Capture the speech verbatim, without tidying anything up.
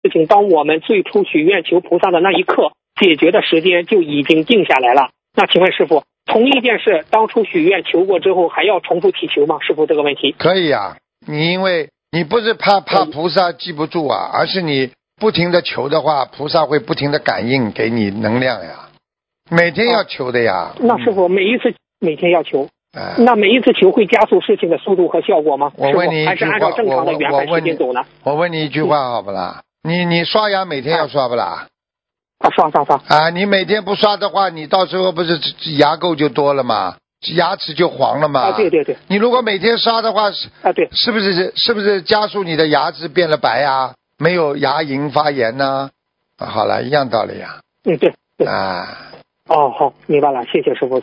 事情，当我们最初许愿求菩萨的那一刻，解决的时间就已经定下来了。那请问师父，同一件事当初许愿求过之后还要重复祈求吗？师父，这个问题可以啊，你因为你不是怕怕菩萨记不住啊，而是你不停的求的话，菩萨会不停的感应给你能量呀，每天要求的呀。 那师父每一次每天要求， 哎、 那每一次求会加速事情的速度和效果吗？ 我问你一还是句话， 按照正常的圆满时间走呢？ 我问你一句话好不啦？你你刷牙每天要刷不啦？ 啊，刷刷刷啊！你每天不刷的话，你到时候不是牙垢就多了吗？牙齿就黄了吗？ 啊，对对对。 你如果每天刷的话， 啊对， 是不是是不是加速你的牙齿变了白啊？没有牙龈发炎呢、啊？好了，一样道理呀、 嗯，对对。 啊。 哦，好，明白了，谢谢师傅。